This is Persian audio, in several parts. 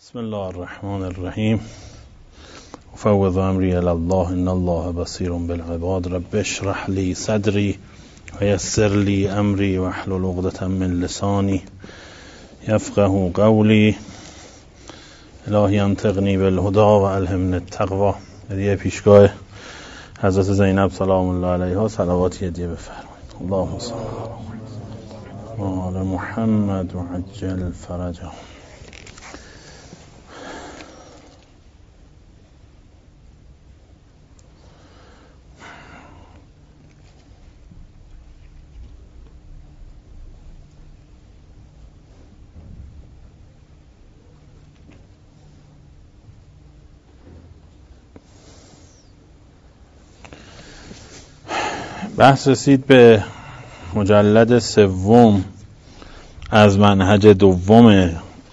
بسم الله الرحمن الرحیم. افوض امری الی الله ان الله بصیر بالعباد. رب اشرح لی صدری و یسر لی امری واحلل عقدة من لسانی یفقهوا قولی. الهی انطقنی بالهدی و الهمنی التقوی. هدیه پیشگاه حضرت زینب سلام الله علیها صلواتی هدیه بفرمایید. اللهم صل علی محمد و عجل فرجه. بحث رسید به مجلد سوم از منهج دوم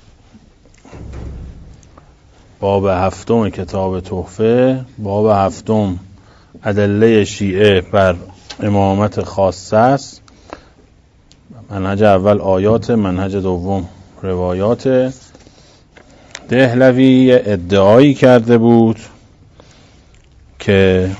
باب هفتم کتاب تحفه. باب هفتم ادله شیعه بر امامت خاصه است. منهج اول آیات، منهج دوم روایات. دهلوی ادعایی کرده بود که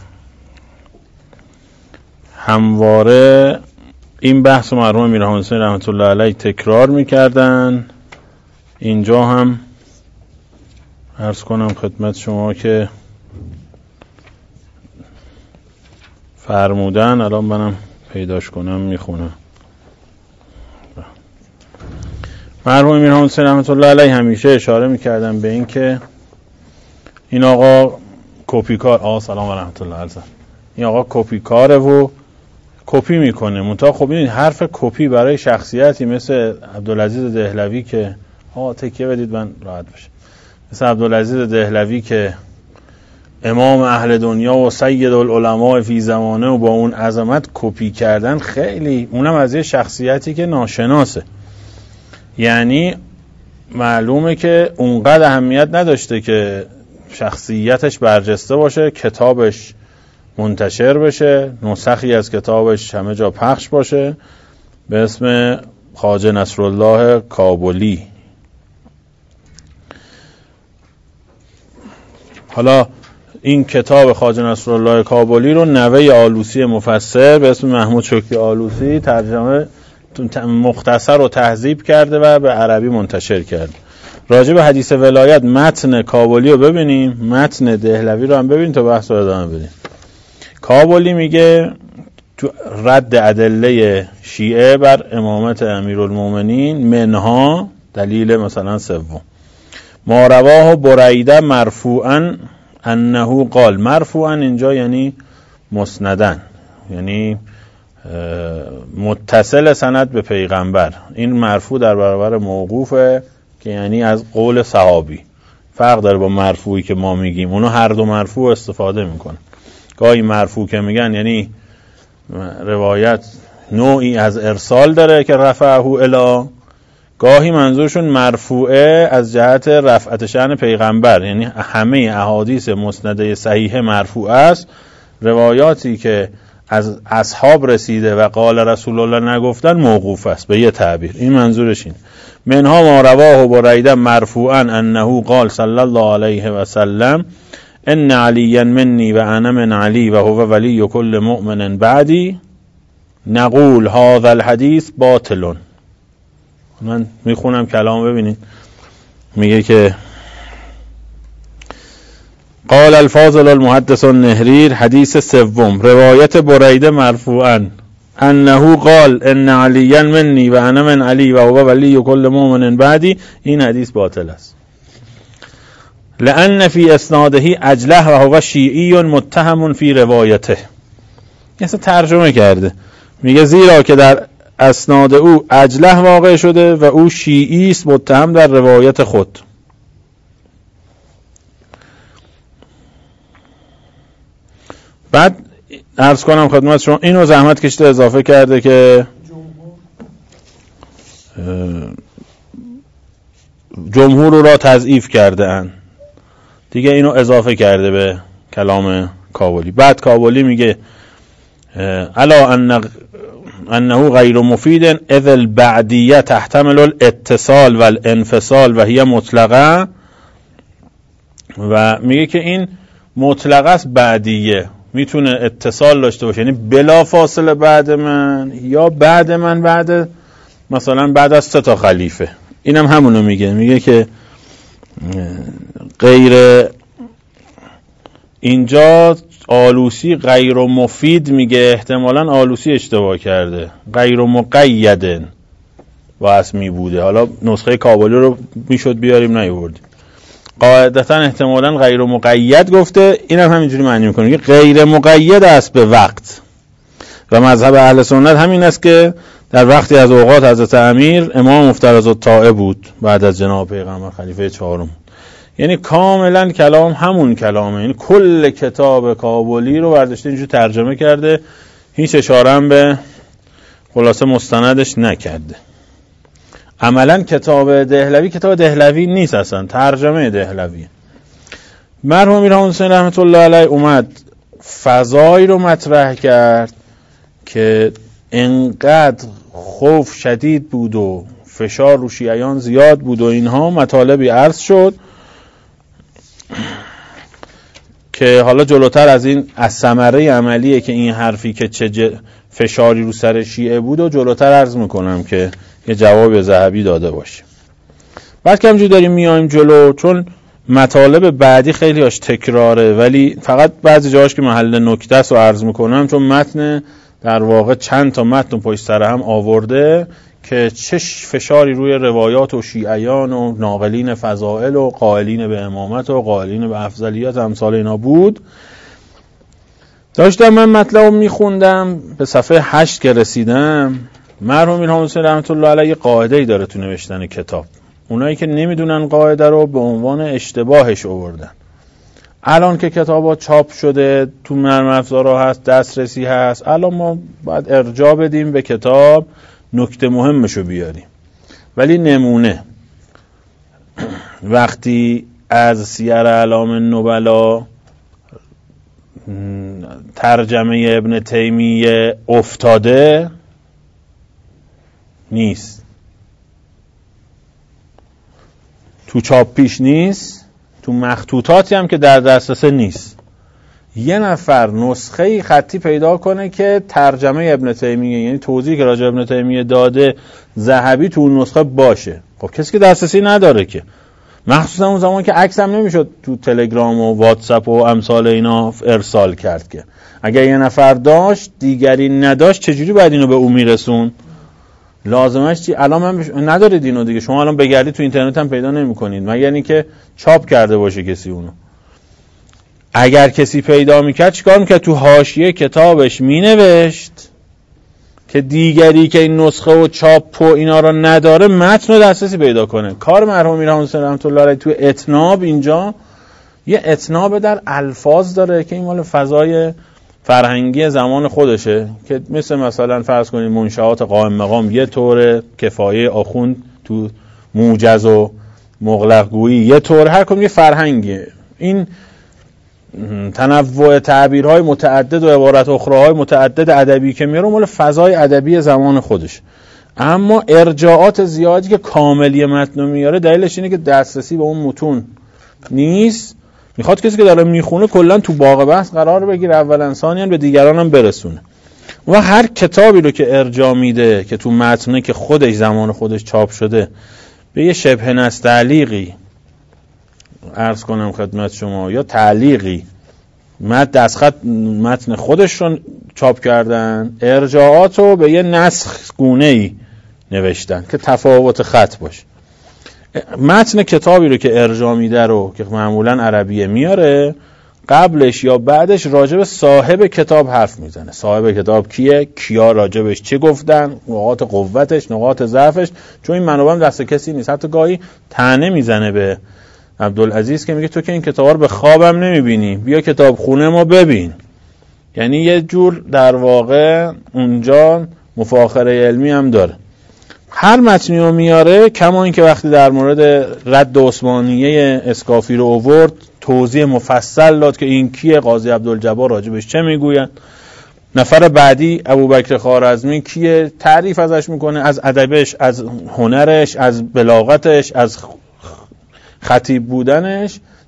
همواره این بحث مرحوم میرحمد حسین رحمت الله علیه تکرار میکردن. اینجا هم عرض کنم خدمت شما که فرمودن، الان منم پیداش کنم میخونم. مرحوم میرحمد حسین رحمت الله علیه همیشه اشاره میکردن به این که این آقا کپیکار، سلام و رحمت الله علیه، این آقا کپیکاره و کپی میکنه. منتها خب این حرف کپی برای شخصیتی مثل عبدالعزیز دهلوی که تکیه بدید من راحت بشه، مثل عبدالعزیز دهلوی که امام اهل دنیا و سید العلماء فی زمانه و با اون عظمت کپی کردن، خیلی اونم از یه شخصیتی که ناشناسه. یعنی معلومه که اونقدر اهمیت نداشته که شخصیتش برجسته باشه، کتابش منتشر بشه، نسخی از کتابش همه جا پخش باشه به اسم خواجه نصرالله کابلی. حالا این کتاب خواجه نصرالله کابلی رو نوه آلوسی مفسر به اسم محمود شکری آلوسی ترجمه مختصر و تهذیب کرده و به عربی منتشر کرده. راجع به حدیث ولایت متن کابلی رو ببینیم، متن دهلوی رو هم ببینیم تا بحث رو ادامه بدیم. کابلی میگه تو رد ادله شیعه بر امامت امیرالمومنین، منها دلیل مثلا سوم ما رواه بریده مرفوعا انه قال. مرفوعا اینجا یعنی مسندن، یعنی متصل سند به پیغمبر. این مرفوع در برابر موقوفه که یعنی از قول صحابی. فرق داره با مرفوعی که ما میگیم، اونو هر دو مرفوع استفاده میکنن. گاهی مرفوع که میگن یعنی روایت نوعی از ارسال داره که رفعه الی، گاهی منظورشون مرفوعه از جهت رفعت شأن پیغمبر، یعنی همه احادیث مسنده صحیح مرفوع است. روایاتی که از اصحاب رسیده و قال رسول الله نگفتن موقوف است به یه تعبیر. این منظورش این. منها ما رواه بریده مرفوعا انه قال صلی الله علیه و سلم ان علی منی و انا من علی و هو ولی کل مؤمن بعدی نقول هذا الحدیث باطل. من میخونم کلام ببینید. میگه که قال الفاضل المحدث النهری حدیث سوم روایت بریده مرفوعا انه قال ان علی منی و انا من علی و هو ولی کل مؤمن بعدی. این حدیث باطل است. لأن فی اسناده عجله و هو شیعی متهم فی روایته. اصلا ترجمه کرده، میگه زیرا که در اسناد او عجله واقع شده و او شیعی است متهم در روایت خود. بعد عرض کنم خدمت شما اینو زحمت کشیده اضافه کرده که جمهور را تضعیف کرده اند دیگه، اینو اضافه کرده به کلام کابلی. بعد کابلی میگه الا انه غیر مفید اذ البعدیه تحتمل الاتصال والانفصال و هي مطلقه و میگه که این مطلق است بعدیه، میتونه اتصال داشته باشه، یعنی بلا فاصله بعد من، یا بعد من بعد مثلا بعد از 3 تا خلیفه. اینم همونو میگه که غیر، اینجا آلوسی غیر مفید میگه، احتمالاً آلوسی اشتباه کرده، غیر مقیدن واسه می بوده. حالا نسخه کابلی رو میشد بیاریم نیاوردیم. قاعدتا احتمالاً غیر مقید گفته، اینم همینجوری معنی میکنه که غیر مقید است به وقت. و مذهب اهل سنت همین است که در وقتی از اوقات حضرت امیر امام مفترض الطاعه بود بعد از جناب پیغمبر خلیفه 4م. یعنی کاملا کلام همون کلامه، یعنی کل کتاب کابلی رو برداشته اینجوری ترجمه کرده، هیچ اشاره هم به خلاصه مستندش نکرده. عملا کتاب دهلوی نیست، اصلا ترجمه دهلویه. مرحوم امیر حسین رحمت الله علیه اومد فضایی رو مطرح کرد که انقدر خوف شدید بود و فشار رو شیعیان زیاد بود و اینها مطالبی عرض شد که حالا جلوتر از این از ثمره عملیه که این حرفی که چه فشاری رو سر شیعه بود و جلوتر عرض میکنم که یه جواب ذهبی داده باشه. بعد که همجوری داریم میایم جلو، چون مطالب بعدی خیلی هاش تکراره ولی فقط بعضی جاهاش که محل نکته است رو عرض میکنم، چون متن در واقع چند تا متن پشت سر هم آورده که چه فشاری روی روایات و شیعیان و ناقلین فضائل و قائلین به امامت و قائلین به افضلیت امثال اینا بود. داشتم من مطلب رو میخوندم، به صفحه 8 که رسیدم، مرحوم امیر حسین رحمت الله علیه قاعده‌ای داره تو نوشتن کتاب. اونایی که نمیدونن قاعده رو به عنوان اشتباهش آوردن. الان که کتابا چاپ شده، تو نرم افزارها هست، دسترسی هست، الان ما باید ارجاع بدیم به کتاب، نکته مهمشو بیاریم. ولی نمونه وقتی از سیر اعلام النبلا ترجمه ابن تیمیه افتاده نیست، تو چاپ پیش نیست، تو مخطوطاتی هم که در دسترس نیست. یه نفر نسخه خطی پیدا کنه که ترجمه ابن تیمیه، یعنی توضیحی که راجع ابن تیمیه داده ذهبی تو اون نسخه باشه. خب کسی که دسترسی نداره که، مخصوصا اون زمان که عکس هم نمیشد تو تلگرام و واتساپ و امثال اینا ارسال کرد، که اگر یه نفر داشت دیگری نداشت چجوری باید اینو به اون میرسون؟ لازمش چی؟ الان من ندارید اینو دیگه، شما الان بگردید تو اینترنت هم پیدا نمی‌کنید مگر اینکه چاپ کرده باشه کسی اونو. اگر کسی پیدا میکرد چیکار میکرد؟ تو حاشیه کتابش مینوشت که دیگری که این نسخه و چاپ و اینا رو نداره متن رو دسترسی پیدا کنه. کار مرحوم امیر حسین رحمت الله علیه تو اتناب اینجا یه اتناب در الفاظ داره که این مال فضای فرهنگی زمان خودشه، که مثلا فرض کنید منشآت قائم مقام یه طوره، کفایه آخوند تو موجز و مغلق گویی یه طور، هر کدوم یه فرهنگیه. این تنوع تعبیرهای متعدد و عبارت اخراهای متعدد ادبی که میاره مال فضای ادبی زمان خودش. اما ارجاعات زیادی که کاملی متن میاره دلیلش اینه که دسترسی به اون متون نیست، میخواد کسی که داره میخونه کلا تو باغ بحث قرار بگیره، اولا ثانیاً به دیگران هم برسونه. و هر کتابی رو که ارجاع میده که تو متنه که خودش زمان خودش چاپ شده به یه شبه نستعلیقی عرض کنم خدمت شما، یا تعلیقی دستخط متن خودش رو چاپ کردن، ارجاعات رو به یه نسخ گونه‌ای نوشتن که تفاوت خط باشه. متن کتابی رو که ارجاع میده رو که معمولا عربیه میاره، قبلش یا بعدش راجع به صاحب کتاب حرف میزنه. صاحب کتاب کیه؟ کیا راجبش چه گفتن؟ نقاط قوتش، نقاط ضعفش. چون این منابع دست کسی نیست. حتی گاهی طعنه میزنه به عبدالعزیز که میگه تو که این کتابا رو به خوابم نمیبینی، بیا کتاب خونه ما ببین. یعنی یه جور در واقع اونجا مفاخره علمی هم داره. هر متنی رو میاره، کما این که وقتی در مورد رد عثمانیه اسکافی رو آورد توضیح مفصل داد که این کیه، قاضی عبدالجبار راجبش چه میگوید، نفر بعدی ابوبکر خوارزمی کیه، تعریف ازش میکنه، از ادبش، از هنرش، از بلاغتش، از خطیب بودنش،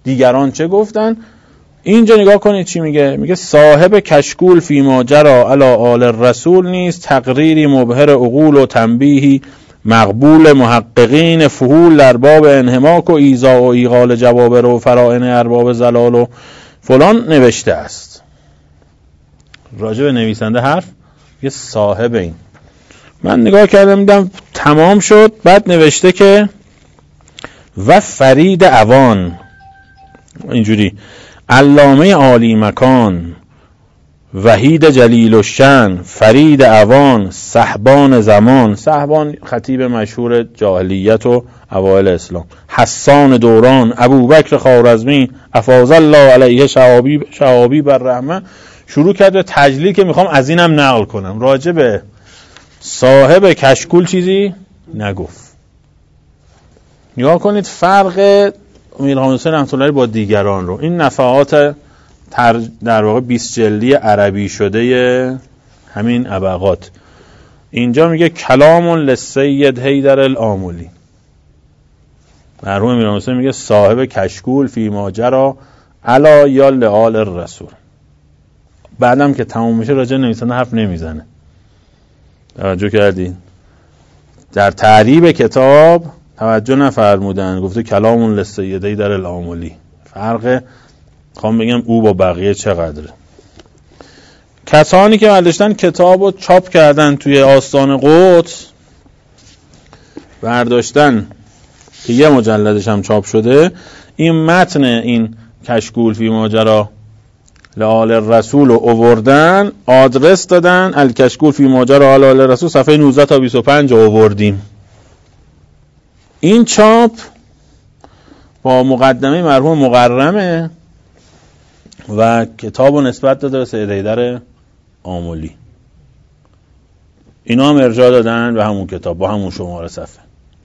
دیگران چه گفتن. اینجا نگاه کنید چی میگه. میگه صاحب کشکول فیما جرا علی آل الرسول نیست، تقریری مبهر عقول و تنبیهی مقبول محققین، فحول در باب انحماک و ایذا و ایغال جوابر و فرائن ارباب زلال و فلان نوشته است. راجع به نویسنده حرف یه صاحب این. من نگاه کردم دیدم تمام شد، بعد نوشته که و فرید اوان، اینجوری علامه عالی مکان، وحید جلیل الشان، فرید اوان، صحبان زمان، صحبان خطیب مشهور جاهلیت و اوائل اسلام، حسان دوران، ابوبکر خوارزمی افاض الله علیه شهابی بر رحمه. شروع کرد به تجلیل که میخوام از اینم نقل کنم. راجع به صاحب کشکول چیزی نگفت. نگاه کنید فرق میرحمد حسین رحمت الله با دیگران رو. این نفحات در واقع 20 جلدی عربی شده همین ابقات. اینجا میگه کلام للسید حیدر الآملی. مرحوم میرحمد حسین میگه صاحب کشکول فی ماجرا علی یا لآل الرسول. بعدم که تموم میشه راجع نویسنده حرف نمیزنه. توجه کردین؟ در تعریب کتاب توجه نفرمودن، گفته کلام للسید حیدر الآملی. فرق خوام بگم او با بقیه چقدره. کسانی که برداشتن کتابو چاپ کردن توی آستان قدس، برداشتن که یه مجلدش هم چاپ شده، این متن این کشکول فی ماجرا لآل الرسول رو آوردن، آدرس دادن الکشکول فی ماجرا لآل الرسول صفحه 19 تا 25 آوردیم. این چاپ با مقدمه مرحوم مقرمه و کتاب رو نسبت داده به سید حیدر آملی. اینا هم ارجاع دادن به همون کتاب با همون شماره صفحه.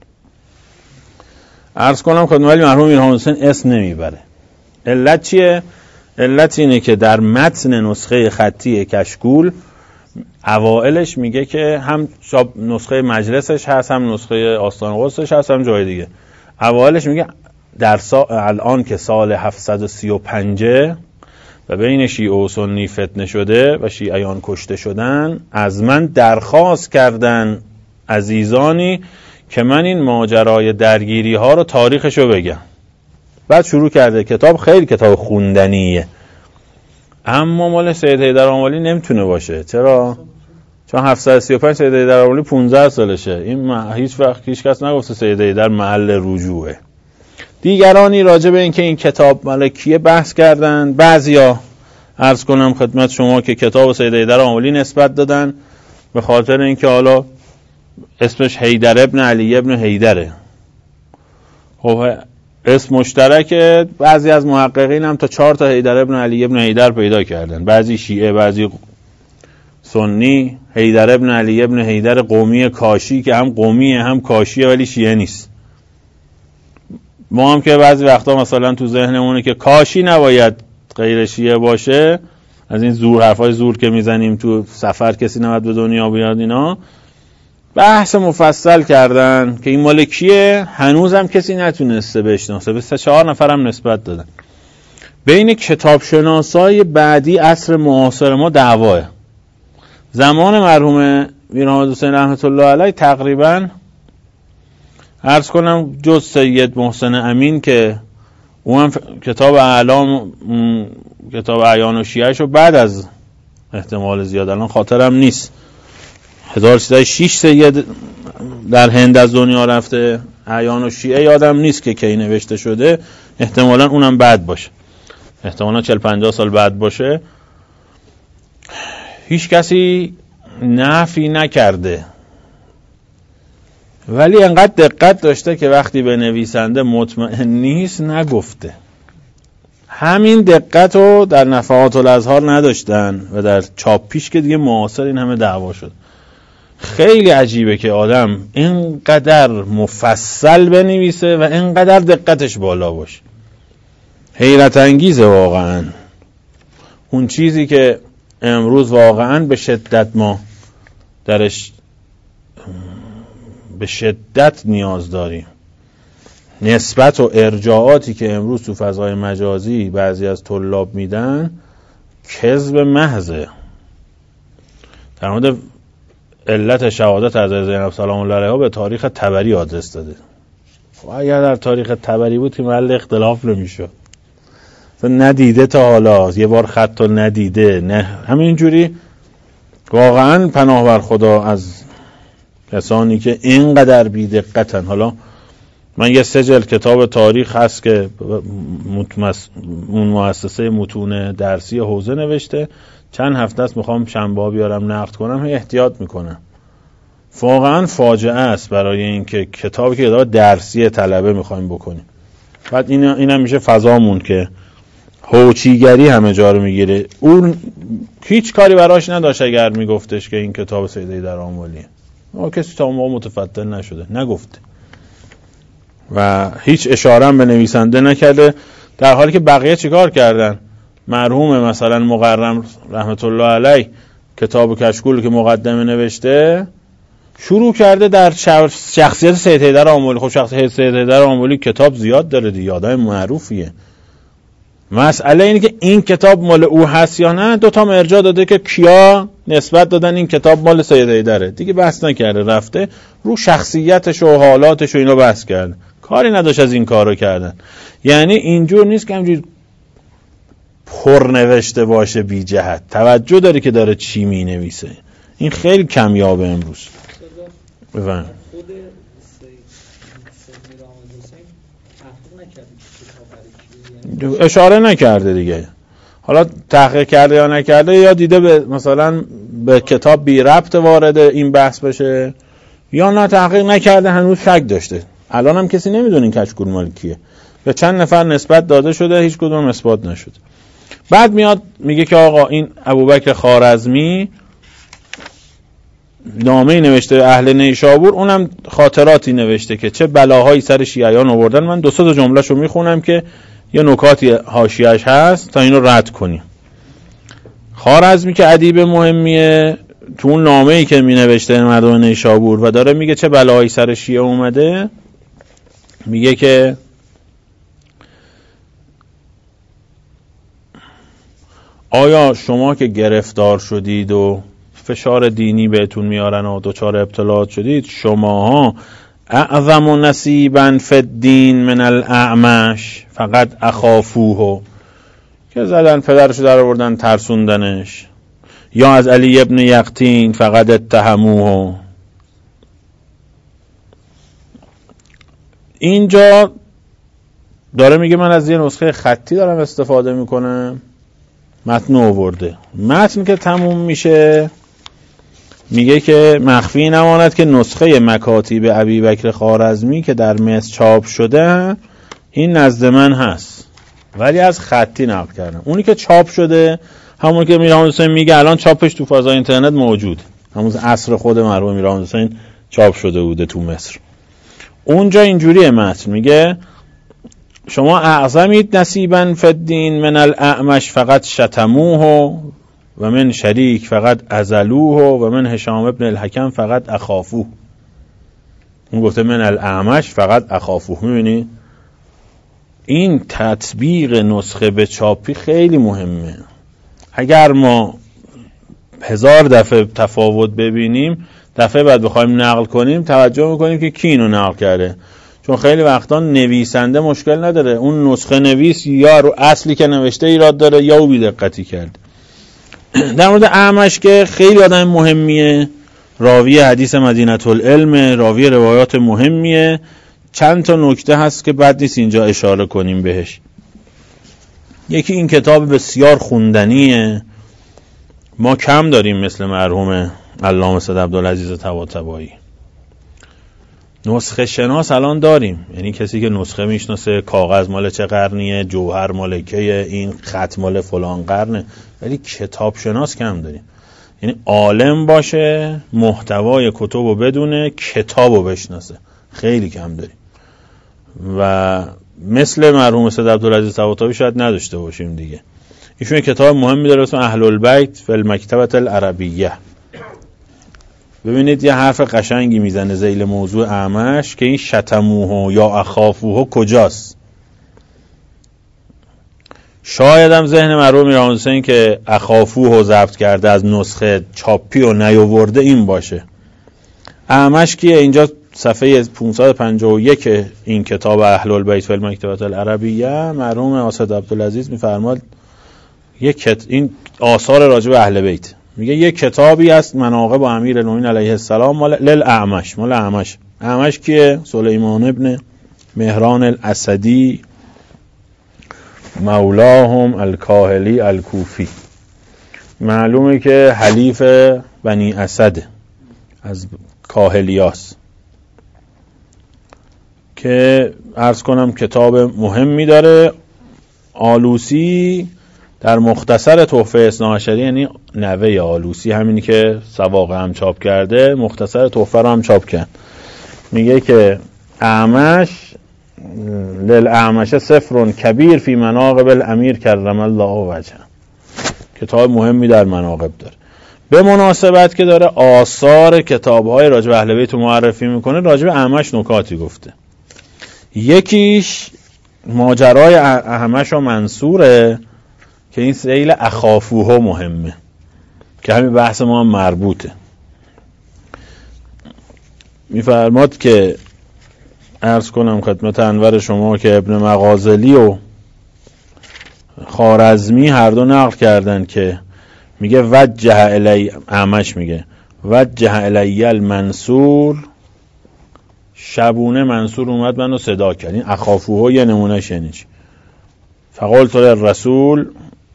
عرض کنم خدمت مرحوم میرحمد حسین اسم نمیبره. علت چیه؟ علت اینه که در متن نسخه خطی کشکول اوائلش میگه که هم نسخه مجلسش هست، هم نسخه آستان قدسش هست، هم جای دیگه. اوائلش میگه در الان که سال 735 و بین شیعه و سنی فتنه شده و شیعیان کشته شدن، از من درخواست کردن عزیزانی که من این ماجرای درگیری ها رو تاریخشو بگم. بعد شروع کرده کتاب. خیلی کتاب خوندنیه، اما مال سید حیدر آملی نمیتونه باشه. چرا؟ چون 735 سید حیدر آملی 15 سالشه. این هیچ وقت هیچ کس نگفته سید حیدر محل رجوعه. دیگرانی راجع به اینکه این کتاب مال کیه بحث کردن. بعضیا عرض کنم خدمت شما که کتاب سید حیدر آملی نسبت دادن به خاطر اینکه حالا اسمش حیدر ابن علی ابن حیدره. خب اسم مشترکه. بعضی از محققین هم تا 4 تا حیدر ابن علی ابن حیدر پیدا کردن. بعضی شیعه، بعضی سنی. حیدر ابن علی ابن حیدر قومی کاشی که هم قومیه هم کاشیه ولی شیعه نیست. ما هم که بعضی وقتا مثلا تو ذهنمونه که کاشی نباید غیر شیعه باشه، از این زور حرفای زور که میزنیم تو سفر کسی نباید به دنیا بیاد، اینا بحث مفصل کردن که این مال کیه. هنوزم کسی نتونسته بشناسه. به 3-4 نفرم نسبت دادن. بین کتابشناسای بعدی عصر معاصر ما دعواه. زمان مرحوم میرحمد حسین رحمت الله علیه تقریبا عرض کنم جز سید محسن امین که اون کتاب اعلام، کتاب اعیان و شیعه شو بعد از احتمال زیاد، الان خاطرم نیست، 1306 سید در هند از دنیا رفته. اعیان و شیعه یادم نیست که کی نوشته شده. احتمالا اونم بعد باشه، احتمالا 40-50 سال بعد باشه. هیچ کسی نفی نکرده، ولی انقدر دقت داشته که وقتی به نویسنده مطمئن نیست نگفته. همین دقت رو در نفحات الازهار نداشتن و در چاپ پیش که دیگه معاصر این همه دعوا شد. خیلی عجیبه که آدم اینقدر مفصل بنویسه و اینقدر دقتش بالا باشه. حیرت انگیزه واقعا. اون چیزی که امروز واقعا به شدت ما درش به شدت نیاز داریم، نسبت و ارجاعاتی که امروز تو فضای مجازی بعضی از طلاب میدن کذب محضه. در مورد علت شهادت حضرت زینب سلام الله علیها به تاریخ طبری آدرس داده. اگر در تاریخ طبری بود که محل اختلاف نمیشد. ندیده تا حالا، یه بار خط رو ندیده، نه همینجوری. واقعا پناه بر خدا از کسانی که اینقدر بی دقتن. حالا من یه سجل کتاب تاریخ هست که اون مؤسسه متون درسی حوزه نوشته، چند هفته است میخوام شنبه بیارم نقد کنم، احتیاط میکنم. واقعا فاجعه است برای اینکه کتابی که درسی طلبه میخوایم بکنیم، بعد اینم میشه فضامون که هوچیگری همه جا رو میگیره. اون هیچ کاری براش نداشت اگر میگفتش که این کتاب سید حیدر آملیه. کسی تا اون موقع متفتن نشده، نگفته و هیچ اشاره به نویسنده نکرده، در حالی که بقیه چیکار کردن؟ مرحوم مثلا مقرم رحمت الله علیه کتاب کشکول که مقدمه نوشته شروع کرده در شخصیت سید حیدر آملی. خب شخصیت سید حیدر آملی کتاب زیاد داره دیگه، آدم معروفیه. مسئله اینه که این کتاب مال او هست یا نه. 2 تا مرجع داده که کیا نسبت دادن این کتاب مال سید حیدره، دیگه بحث نکرده، رفته رو شخصیتش و حالاتش و اینا بحث کرده، کاری نداشت از این کارو کردن. یعنی اینجور نیست که همینجوری پر نوشته باشه بی جهت، توجه داره که داره چی می نویسه. این خیلی کمیابه امروز. بفهم اشاره نکرده دیگه، حالا تحقیق کرده یا نکرده، یا دیده مثلا به کتاب بی ربط وارد این بحث بشه، یا نه تحقیق نکرده، هنوز شک داشته. الان هم کسی نمیدونه این کشکول مال کیه. به چند نفر نسبت داده شده، هیچ کدوم اثبات نشده. بعد میاد میگه که آقا این ابوبکر خوارزمی نامه‌ای نوشته اهل نیشابور، اونم خاطراتی نوشته که چه بلاهایی سر شیعیان آوردن. من 2-3 تا جمله‌شو میخونم که یه نکاتی حاشیه‌اش هست تا اینو رد کنیم. خوارزمی که ادیب مهمیه، تو اون نامه‌ای که مینوشته مردم نیشابور و داره میگه چه بلاهایی سر شیعه اومده، میگه که آیا شما که گرفتار شدید و فشار دینی بهتون میارن و دچار ابتلاعات شدید، شماها اعظم نصیبا فی الدین من الاعمش فقط اخافوه، که زدن پدرشو در آوردن ترسوندنش، یا از علی ابن یقطین فقط اتهموه. اینجا داره میگه من از یه نسخه خطی دارم استفاده میکنم، متن آورده. متن که تموم میشه میگه که مخفی نماند که نسخه مکاتیب ابیبکر خوارزمی که در مصر چاپ شده این نزد من هست، ولی از خطی نقل کردم. اونی که چاپ شده همون که میرحمد حسین میگه الان چاپش تو فضای اینترنت موجود، همون عصر خود مرحوم میرحمد حسین چاپ شده بوده تو مصر. اونجا اینجوریه متن، میگه شما اعظمید نصیبا فی الدین من الاعمش فقط شتموه و من شریک فقط ازلوه و من هشام ابن الحکم فقط اخافوه. اون گفته من الاعمش فقط اخافوه. میبینی این تطبیق نسخه به چاپی خیلی مهمه. اگر ما 1000 دفعه تفاوت ببینیم، دفعه بعد بخوایم نقل کنیم توجه میکنیم که کی اینو نقل کرده، چون خیلی وقتا نویسنده مشکل نداره، اون نسخه نویس یا رو اصلی که نوشته ایراد داره یا او بی‌دقتی کرد. در مورد اعمش که خیلی آدم مهمیه، راوی حدیث مدینه العلم، راوی روایات مهمیه. چند تا نکته هست که بد نیست اینجا اشاره کنیم بهش. یکی این کتاب بسیار خوندنیه، ما کم داریم مثل مرحوم علامه سید عبدالعزیز طباطبایی. نسخه شناس الان داریم، یعنی کسی که نسخه میشناسه کاغذ مال چه قرنیه، جوهر مال کیه، این خط مال فلان قرنه، ولی کتاب شناس کم داریم. یعنی عالم باشه، محتوای کتابو بدونه، کتابو بشناسه، خیلی کم داریم. و مثل مرحوم سید عبدالعزیز طباطبایی شاید نداشته باشیم دیگه. ایشون کتاب مهمی داره اسم اهل البیت فی المکتبه العربیه. ببینید یه حرف قشنگی میزنه ذیل موضوع اعمش که این شتموه یا اخافوه کجاست. شاید هم ذهن مرحوم میرحسین که اخافوه ضبط کرده از نسخه چاپی و نیاورده این باشه. اعمش کیه؟ اینجا صفحه 551 این کتاب اهل البیت و المکتبات العربیه مرحوم آصد عبدالعزیز میفرماد این آثار راجع به اهل بیت، میگه یک کتابی است مناقب امیرالمومنین علیه السلام مال للاعمش. مال اعمش کیه؟ سلیمان ابن مهران الاسدی مولاهم الکاهلی الکوفی. معلومه که حلیف بنی اسد از کاهلیاست که عرض کنم کتاب مهمی داره. آلوسی در مختصر تحفه اثناعشری، یعنی نوه آلوسی، همینی که سواقه هم چاپ کرده، مختصر تحفه رو هم چاپ کرد، میگه که اعمش للاعمش سفر کبیر فی مناقب الامیر کرم الله وجهه. کتاب مهمی در مناقب داره. به مناسبت که داره آثار کتاب‌های راجع به اهل بیت رو معرفی میکنه، راجع به اعمش نکاتی گفته. یکیش ماجرای اعمش و منصوره که این سیل اخافوها مهمه که همین بحث ما هم مربوطه. میفرماد که عرض کنم خدمت انور شما که ابن مغازلی و خوارزمی هر دو نقل کردن که میگه وجه الی، اعمش میگه وجه الی المنصور، شبونه منصور اومد منو صدا کرد. این اخافوها یه نمونه شنیش. فقلت للرسول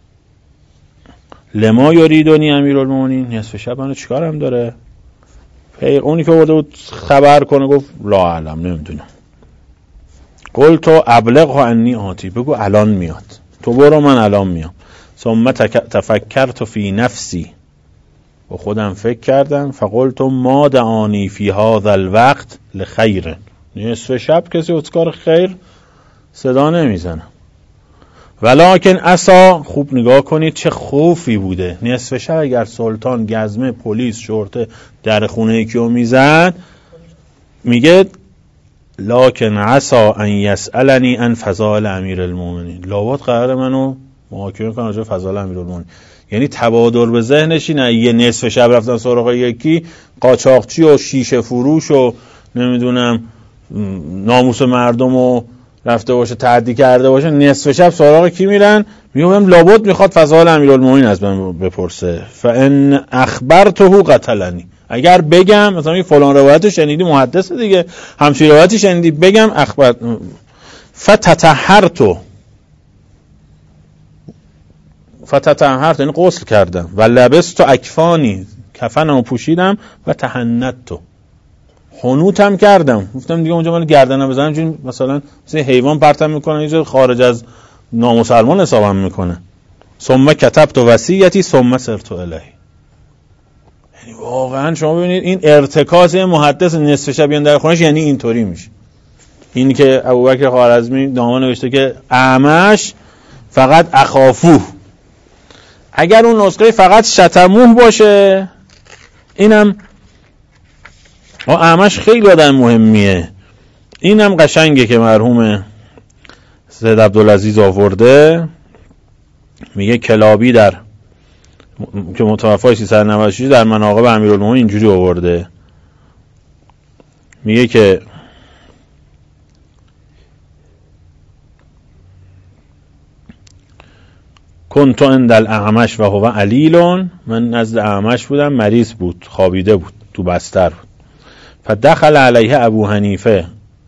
لما یریدونی امیرالمومنین، نصف شب منو چیکارم داره؟ اونی که بوده بود خبر کنه گفت لا علم، نمیدونم. قلت ابلغه انی آتی، بگو الان میاد، تو برو من الان میام. ثم تفکرت فی نفسی، و خودم فکر کردم. فقلت ما دعانی فی هذا الوقت لخیر، نصف شب کسی اتکار خیر صدا نمیزنه. ولکن عسا، خوب نگاه کنید چه خوفی بوده. نصف شب اگر سلطان گزمه پلیس شرطه در خونه یکیو میزد، میگه لکن عسا ان یسألنی عن فضائل امیرالمومنین، لابد قرار منو محاکمه کنه راجع به فضائل امیرالمومنین. یعنی تبادر به ذهنش اینه یه نصف شب رفتن سراغ یکی قاچاقچی و شیشه فروش و نمیدونم ناموس مردم و رفته باشه تعدی کرده باشه، نصف شب سراغ کی میرن؟ میگم لابد میخواد فضائل امیرالمومنین از من بپرسه. فان اخبرته قتلنی، اگر بگم مثلا فلان روایت شنیدی، محدث دیگه همچین روایتی شنیدی، بگم اخبر فتطهرت یعنی غسل کردم، و لبست اکفانی، کفنمو پوشیدم، و تهنت حنوتم کردم، گفتم دیگه اونجا من گردنم بزنم چون مثلا حیوان پرتم میکنه اینجا خارج از نامسلمان حسابم میکنه. ثم کتبت وصیتی ثم سرت الیه. یعنی واقعا شما ببینید این ارتکاز محدث نصف شب در خونش یعنی اینطوری میشه. این که ابوبکر خوارزمی نامه نوشته که اعمش فقط اخافوه، اگر اون نسخه فقط شتموه باشه، اینم اعمش خیلی آدم مهمیه. اینم قشنگه که مرحوم سید عبدالعزیز آورده، میگه کلابی در که متوفای 396 در مناقب امیرالمومنین اینجوری آورده، میگه که کنت عند الاعمش و هو علیل، من نزد اعمش بودم، مریض بود، خوابیده بود، تو بستر بود. فدخل علیه ابو حنیفه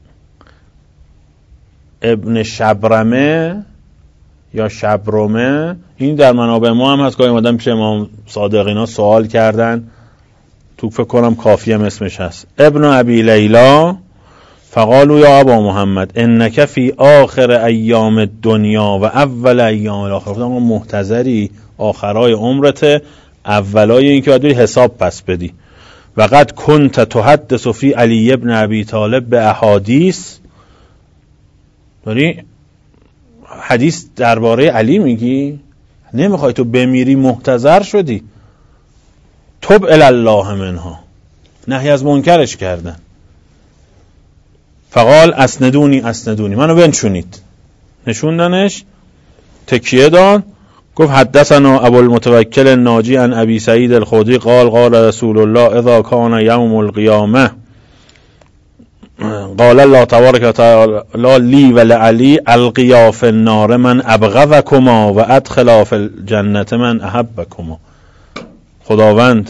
ابن شبرمه یا شبرمه، این در منابع ما هم هست که آمدن پیش امام صادق اینا سوال کردن، تو فکر کنم کافی هم اسمش هست. ابن ابی لیلا فقالوا یا ابا محمد انک فی آخر ایام الدنیا و اول ایام الاخره، گفتم محتضری آخرای عمرته، اولای این که باید بری حساب پس بدی. و قد کنت تحدث فی علی ابن ابی طالب به احادیث، داری حدیث درباره علی میگی، نمیخوای تو بمیری، محتضر شدی. تب الی الله منها، نهی از منکرش کردن. فقال اسندونی اسندونی، منو بنشونید. نشوندنش، تکیه داد، گفت حدثنا ابو المتوکل الناجی عن ابی سعید الخدری قال قال رسول الله اذا كان يوم القيامه قال الله تبارک و تعالی لی و لعلی القیا فی النار من ابغضکما و ادخلا فی الجنه من احبکما. خداوند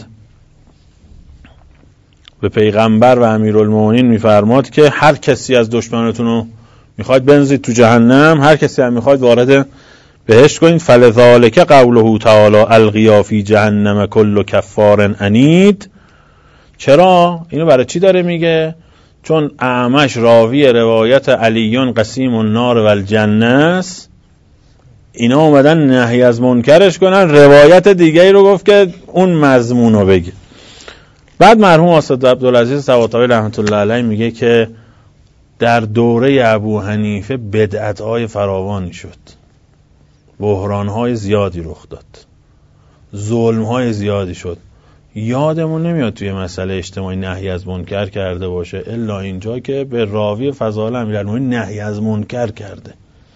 به پیغمبر و امیرالمومنین میفرماد که هر کسی از دشمنتون رو میخواید بنزید تو جهنم، هر کسی هم میخواید وارد بهشت کنید. فلذالک قوله تعالی القیا فی جهنم کل کفار عنید. چرا؟ اینو برای چی داره میگه؟ چون اعمش راوی روایت علیون قسیم النار و الجنه است، اینا اومدن نهی از منکرش کنن، روایت دیگری رو گفت که اون مضمون رو بگه. بعد مرحوم استاد عبدالعزیز طباطبایی رحمت الله علیه میگه که در دوره ابو حنیفه بدعت‌های فراوانی شد، بحران‌های زیادی رخ داد، ظلم‌های زیادی شد. یادمون نمیاد توی مسئله اجتماعی نهی از منکر کرده باشه الا اینجا که به راوی فضائل امیرالمومنین نهی از منکر کرده.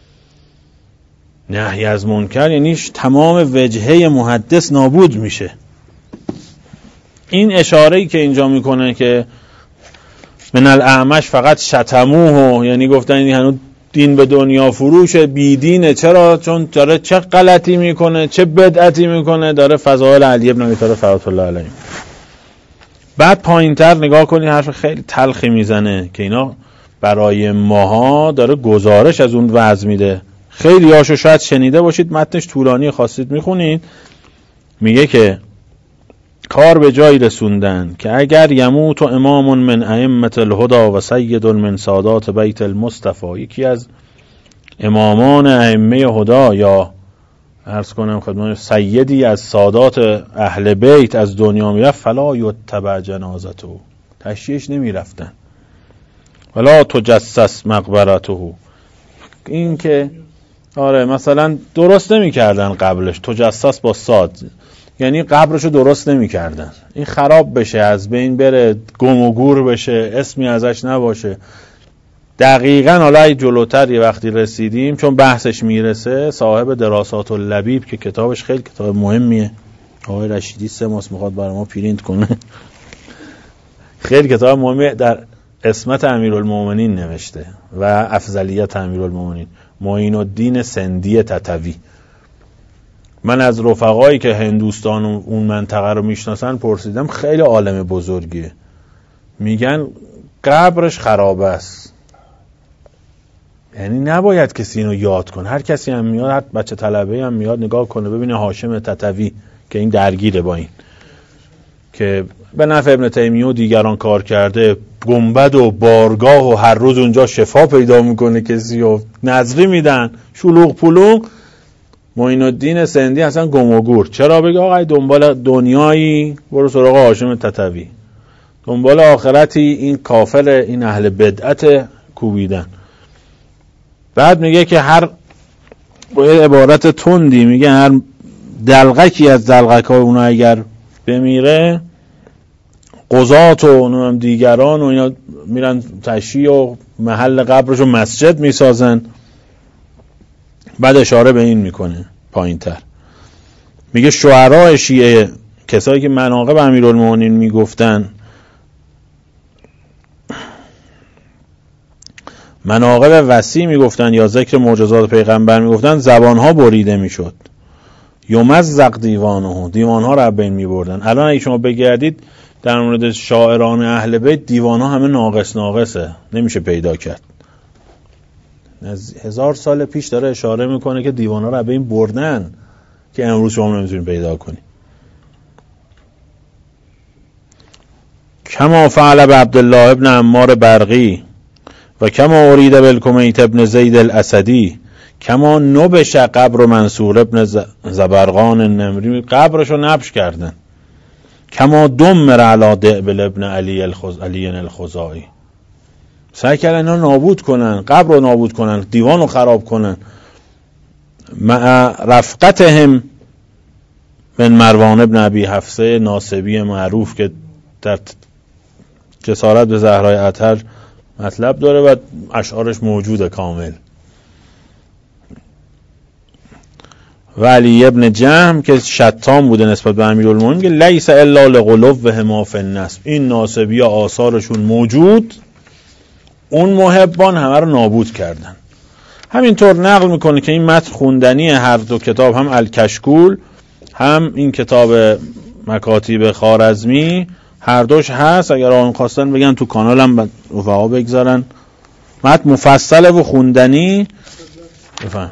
نهی از منکر یعنی تمام وجهه محدث نابود میشه. این اشاره‌ای که اینجا میکنه که من الاعمش فقط شتموه، یعنی گفتن این هنوز دین به دنیا فروشه، بیدینه. چرا؟ چون داره چه غلطی میکنه، چه بدعتی میکنه، داره فضائل علی ابن ابی طالب فرات الله علیه. بعد پایینتر نگاه کنید حرف خیلی تلخی میزنه که اینا برای ماها داره گزارش از اون وضع میده. خیلی هاشو شاید شنیده باشید، متنش طولانی، خواستید میخونید. میگه که کار به جایی رسوندن که اگر یموت امام من ائمه الهدی و سید من سادات بیت المصطفى، یکی از امامان ائمه هدی یا عرض کنم خدمت سیدی از سادات اهل بیت از دنیا میرفت، فلا یتبع جنازته، تشییعش نمیرفتن، ولا تجسس مقبرته، این که آره مثلا درست نمیکردن قبلش، تجسس با صاد یعنی قبرشو درست نمی کردن، این خراب بشه، از بین بره، گم و گور بشه، اسمی ازش نباشه. دقیقاً حالا جلوتر یه وقتی رسیدیم، چون بحثش میرسه، صاحب دراسات اللبیب که کتابش خیلی کتاب مهمیه، آقای رشیدی 3 ماه میخواد برای ما پرینت کنه، خیلی کتاب مهمیه، در اسمت امیرالمومنین نوشته و افضلیت امیرالمومنین، معین الدین سندی تتوی. من از رفقایی که هندوستان و اون منطقه رو میشناسن پرسیدم، خیلی عالم بزرگیه، میگن قبرش خراب است، یعنی نباید کسی اینو یاد کنه. هر کسی هم میاد، هر بچه طلبه هم میاد نگاه کنه ببینه هاشم تتوی که این درگیره با این که به نفع ابن تیمیه و دیگران کار کرده، گنبد و بارگاه و هر روز اونجا شفا پیدا میکنه کسی و نظری میدن، شلوغ پلوغ. معین الدین سندی اصلا گم و گور. چرا؟ بگه آقای دنبال دنیایی برو سراغ هاشم تتوی، دنبال آخرتی این کافر، این اهل بدعت کوبیدن. بعد میگه که هر عبارت تندی، میگه هر دلغکی از دلغکای اونا اگر بمیره، قضات و دیگران و اینا میرن تشییع و محل قبرشو مسجد میسازن. بعد اشاره به این میکنه پایین تر، میگه شعراء شیعه، کسایی که مناقب امیرالمومنین میگفتن، مناقب وسیع میگفتن یا ذکر معجزات پیغمبر میگفتن، زبانها بریده میشد، یمزق دیوانه، دیوانها رو بین میبردن. الان اگه شما بگردید در مورد شاعران اهل بیت، دیوانها همه ناقصه، نمیشه پیدا کرد. از 1000 سال پیش داره اشاره میکنه که دیوانها رو بین بردن که امروز شما نمیتونید پیدا کنید. کما فعل به عبدالله ابن عمار برقی و کما ارید بالکمیت ابن زید الاسدی کما نبش قبر منصور ابن زبرقان النمری، قبرشو نبش کردن. کما دمر علی دعبل ابن علی الخزاعی، سعی کردن اینا نابود کنن، قبر رو نابود کنن، دیوان رو خراب کنن. مع رفقتهم من مروان ابن ابی حفصه ناصبی معروف که در جسارت به زهرای اطهر مطلب داره و اشعارش موجوده کامل. و علی ابن جهم که شتام بوده نسبت به امیرالمومنین که لیس الا لغلوهم فی النسب، این ناسبی ها آثارشون موجود، اون محبان همه رو نابود کردن. همینطور نقل میکنه که این متن خوندنی هر دو کتاب، هم الکشکول هم این کتاب مکاتیب خوارزمی، هر دوش هست. اگر آن خواستن بگن تو کانالم رفقا بگذارن، متن مفصله و خوندنی. بفهم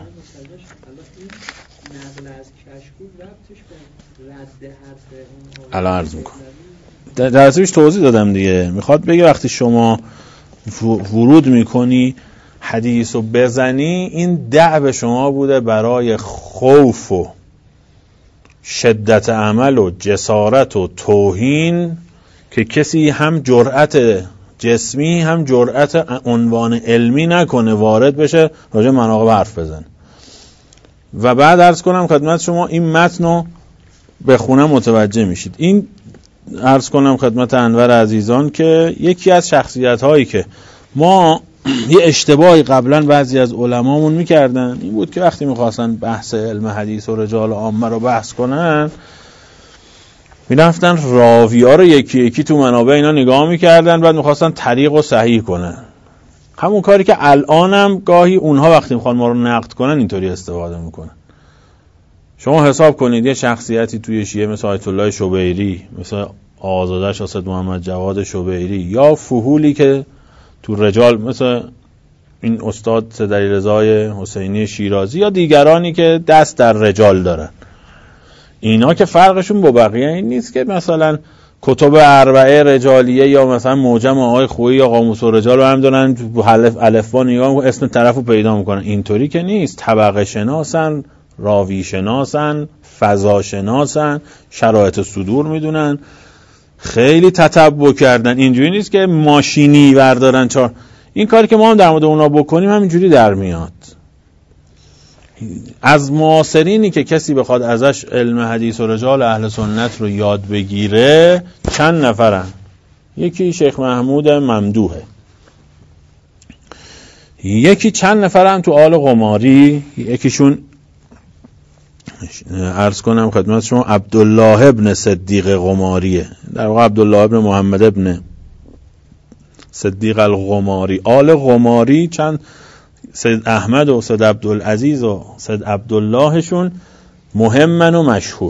الان عرض میکنم، درسیش توضیح دادم دیگه. میخواد بگه وقتی شما ورود میکنی حدیثو بزنی، این دعو شما بوده برای خوف و شدت عمل و جسارت و توهین که کسی هم جرأت جسمی هم جرأت عنوان علمی نکنه وارد بشه راجع مناقب حرف بزن. و بعد عرض کنم خدمت شما این متنو بخونم متوجه میشید. این عرض کنم خدمت انور عزیزان که یکی از شخصیت هایی که ما یه اشتباهی قبلا بعضی از علمامون میکردن این بود که وقتی میخواستن بحث علم حدیث و رجال عامه رو بحث کنن، میرفتن راوی ها رو یکی یکی تو منابع اینا نگاه میکردن، بعد میخواستن طریق و صحیح کنن. همون کاری که الانم گاهی اونها وقتی میخوان ما رو نقد کنن اینطوری استفاده میکنن. شما حساب کنید یه شخصیتی توی شیعه مثل آیت الله شبیری، مثل آقازاده شاهزاده محمد جواد شبیری، یا فحولی که تو رجال مثل این استاد سیدعلی رضای حسینی شیرازی یا دیگرانی که دست در رجال دارن، اینا که فرقشون با بقیه این نیست که مثلا کتب اربعه رجالیه یا مثلا معجم آقای خویی یا قاموس الرجال رو هم دارن الفبا نگاه اسم طرفو پیدا میکنن. اینطوری که نیست. طبقه شناسن، راوی شناسن، فضا شناسن، شرایط صدور میدونن، خیلی تتبع کردن. اینجوری نیست که ماشینی بردارن چهار. این کاری که ما هم در مورد اونا بکنیم همینجوری در میاد. از معاصرینی که کسی بخواد ازش علم حدیث و رجال اهل سنت رو یاد بگیره چند نفرن. یکی شیخ محمود ممدوحه، یکی چند نفرن تو آل قماری، یکیشون عرض کنم خدمت شما عبدالله ابن صدیق قماریه، در واقع عبدالله ابن محمد ابن صدیق القماری. آل قماری چند سید احمد و سید عبدالعزیز و سید عبداللهشون مهمن و مشهور.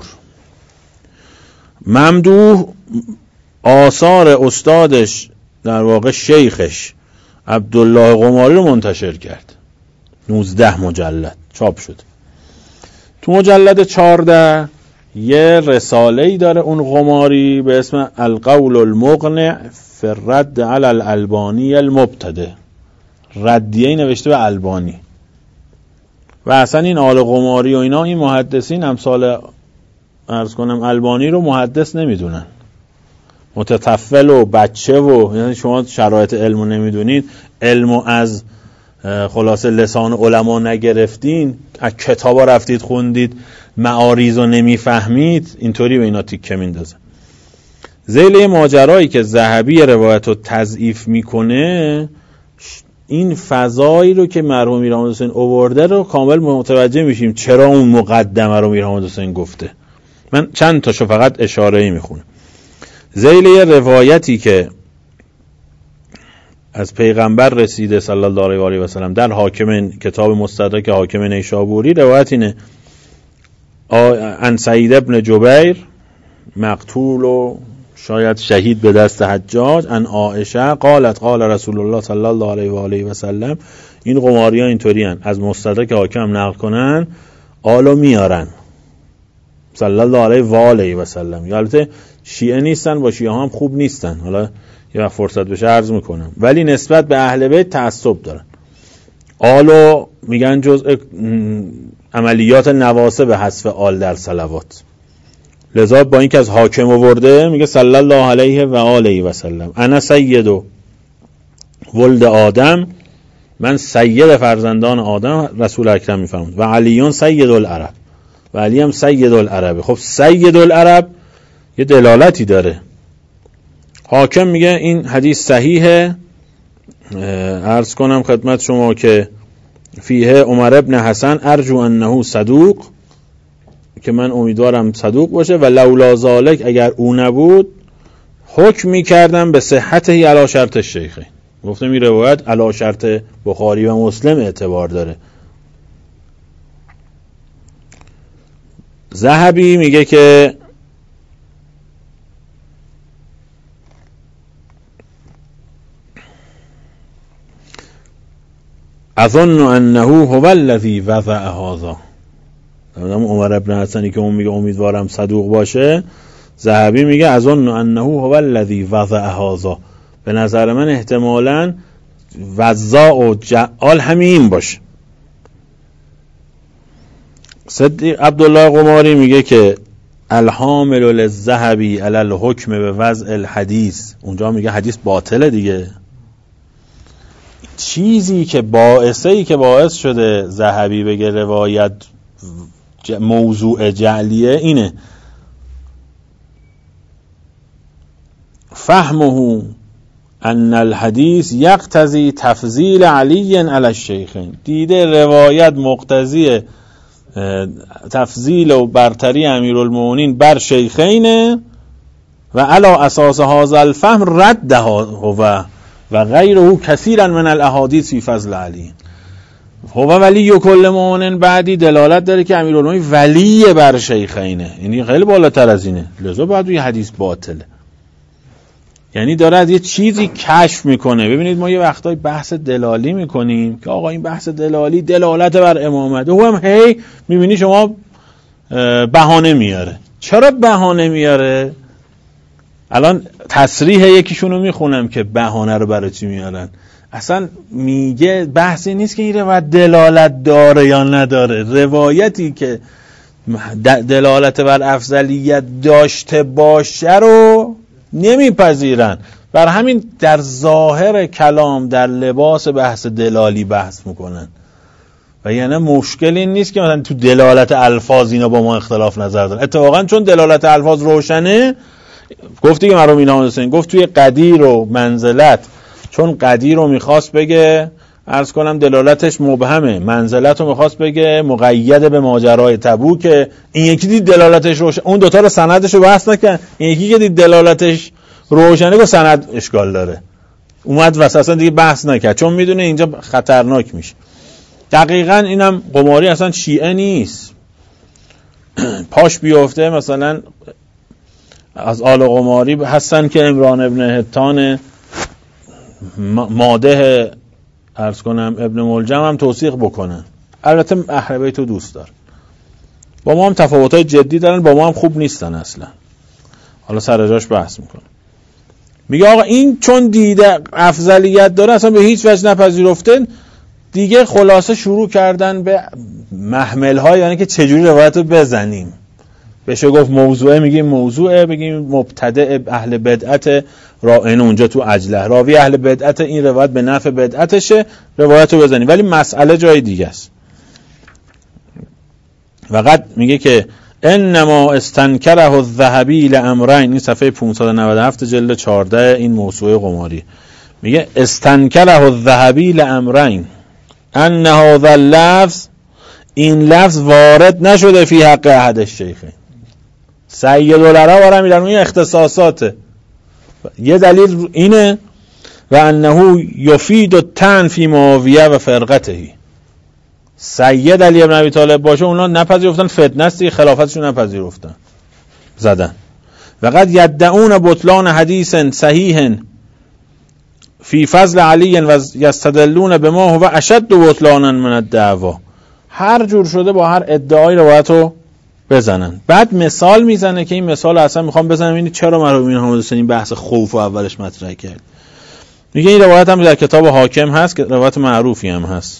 ممدوح آثار استادش در واقع شیخش عبدالله قماری رو منتشر کرد، 19 مجلد چاپ شد. تو مجلد 14 یه رساله‌ای داره اون قماری به اسم القول المقنع فی الرد علی الالبانی المبتدع، ردیه‌ای نوشته به البانی. و اصلا این آل قماری و اینا، این محدثین امثال عرض کنم البانی رو محدث نمیدونن، متطفل و بچه و یعنی شما شرایط علمو نمیدونید، علمو از خلاصه لسان علما نگرفتین، از کتابا رفتید خوندید معاریضو نمیفهمید، اینطوری به اینا تیکه میندازه. ذیل ماجرایی که ذهبی روایتو تضعیف میکنه، این فضایی رو که مرحوم میرحمد حسین آورده رو کامل متوجه میشیم چرا اون مقدمه رو میرحمد حسین گفته. من چند تاشو فقط اشاره‌ای میخونم. ذیل روایتی که از پیغمبر رسیده صلی الله علیه و سلم در حاکم کتاب مستدرک حاکم نیشابوری، روایت اینه: عن سعید ابن جبیر مقتول و شاید شهید به دست حجاج، عن عائشه قالت قال رسول الله صلی الله علیه و سلم. این قماری ها اینطوری هن، از مستدرک حاکم نقل کنن آلو میارن صلی الله علیه و سلم. یا البته شیعه نیستن، با شیعه هم خوب نیستن، حالا یه وقت فرصت بشه عرض میکنم، ولی نسبت به اهل بیت تعصب دارن. آلو میگن جزء عملیات نواسب حذف آل در صلوات. لذا با این که از حاکم آورده میگه صلی الله علیه و آله و سلم انا سید ولد آدم، من سید فرزندان آدم، رسول اکرم میفرمود، و علیون سید العرب، و علی هم سید العرب. خب سید العرب یه دلالتی داره. حاکم میگه این حدیث صحیحه. عرض کنم خدمت شما که فیه عمر ابن حسن ارجو انه صدوق، که من امیدوارم صدوق باشه، و لولا ذالک، اگر او نبود حکم میکردم به صحته علی شرط الشیخین. گفتم این روایت علی شرط بخاری و مسلم اعتبار داره. ذهبی میگه که اظن انه هو الذی وضع هذا. عمر ابن حسنی که اون میگه امیدوارم صدوق باشه، ذهبی میگه اظن انه هو الذی وضع هذا، به نظر من احتمالاً وضاع و جعال همین باشه. صدیق عبدالله قماری میگه که الحامل للذهبی علی الحکم به وضع الحدیث، اونجا میگه حدیث باطله دیگه. چیزی که باعث شده ذهبی بگه روایت موضوع جعلیه اینه فهمه ان الحدیث یقتضی تفضیل علی علی الشیخین. دیده روایت مقتضی تفضیل و برتری امیرالمومنین بر شیخینه و علی اساس هذا الفهم رده هو و غیره کثیرا من الاحادیث فی فضل علی. هو ولی کل مؤمن بعدی دلالت داره که امیرالمومنین ولی بر شیخینه، یعنی خیلی بالاتر از اینه، لذا بعد یه حدیث باطله. یعنی داره از یه چیزی کشف میکنه. ببینید ما یه وقتای بحث دلالی میکنیم که آقا این بحث دلالی دلالت بر امامت، او هم هی میبینی شما بهانه میاره. چرا بهانه میاره؟ الان تصریح یکیشونو میخونم که بهانه رو برای چی میارن. اصلا میگه بحثی نیست که این روایت دلالت داره یا نداره، روایتی که دلالت بر افضلیت داشته باشه رو نمیپذیرن. بر همین در ظاهر کلام در لباس بحث دلالی بحث میکنن و یعنی مشکل این نیست که مثلا تو دلالت الفاظ اینا با ما اختلاف نظر دارن. اتفاقا چون دلالت الفاظ روشنه، گفتی که مرحوم اینام حسین گفت توی قدیر و منزلت، چون قدیر رو میخواست بگه عرض کنم دلالتش مبهمه، منزلت رو میخواست بگه مقید به ماجرای تبوک، این یکی دید دلالتش روشن، اون دوتا رو سندش رو بحث نکن، این یکی که دید دلالتش روشنه که سند اشکال داره، اومد واسه اصلا دیگه بحث نکرد چون میدونه اینجا خطرناک میشه. دقیقاً اینم قماری اصلا شیعه نیست، پاش بیفته مثلا از آل قماری هستن که عمران ابن حطان ماده عرض کنم ابن ملجم هم توثیق بکنن. البته اهل بیت رو دوست دار، با ما هم تفاوت‌های جدی دارن، با ما هم خوب نیستن اصلا، حالا سر جاش بحث میکنه. میگه آقا این چون دیده افضلیت داره اصلا به هیچ وجه نپذیرفتن دیگه، خلاصه شروع کردن به محمل‌ها، یعنی که چجوری روایت رو بزنیم. بشه گفت موضوعه میگیم موضوعه، بگیم مبتدع اهل بدعت این اونجا تو عجله راوی اهل بدعت، این روایت به نفع بدعتشه، روایت رو بزنیم، ولی مسئله جای دیگه است. وقت میگه که انما استنکره الذهبی لامرین، این صفحه 597 جلد 14 این موسوعه قماری. میگه استنکره الذهبی لامرین ان هذا اللفظ، این لفظ وارد نشده فی حق احد الشیخین. سید العرب آره میرن این اختصاصاته، یه دلیل اینه و انه یفید الطعن فی معاویه و فرقته. سید علی ابن ابی طالب باشه اونا نپذیرفتن فتنه است، خلافتشون نپذیرفتن زدن. وقد یدعون بطلان حدیث صحیح فی فضل علی و یستدلون بما هو اشد بطلانا من الدعوا. هر جور شده با هر ادعای روایت رو بزنن. بعد مثال میزنه که این مثال اصلا میخوام بزنم این چرا مرحوم حامد حسینی بحث خوف و اولش مطرح کرد. میگه این روایت هم در کتاب حاکم هست که روایت معروفی هم هست.